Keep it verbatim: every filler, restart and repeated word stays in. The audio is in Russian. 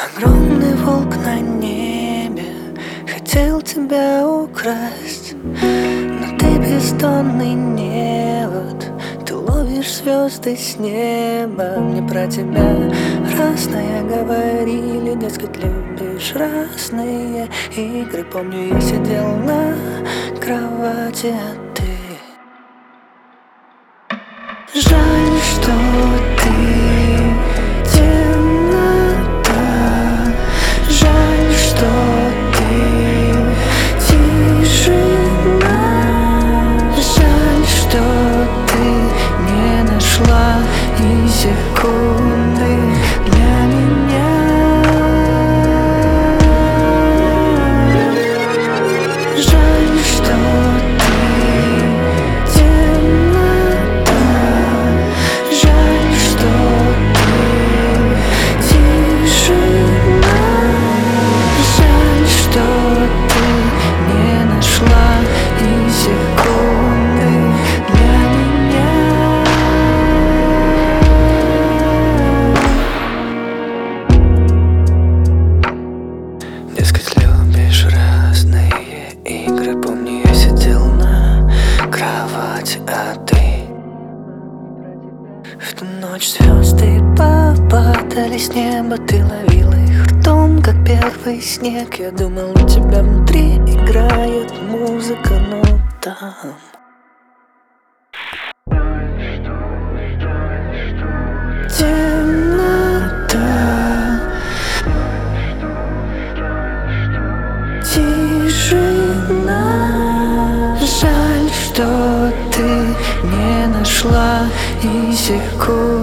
Огромный волк на небе хотел тебя украсть, но ты бездонный невод, ты ловишь звезды с неба. Мне про тебя разное говорили, дескать, любишь разные игры. Помню, я сидел на кровати, а ты... Жаль, что ты темнота, жаль, что ты тишина, жаль, что ты не нашла и секунды для меня. Жаль, что дескать, любишь разные игры. Помню, я сидел на кровати, а ты... В ту ночь звезды попадали с неба, ты ловила их ртом, как первый снег. Я думал, у тебя внутри играет музыка, но там... Темнота, тишина, жаль, что ты не нашла и секунду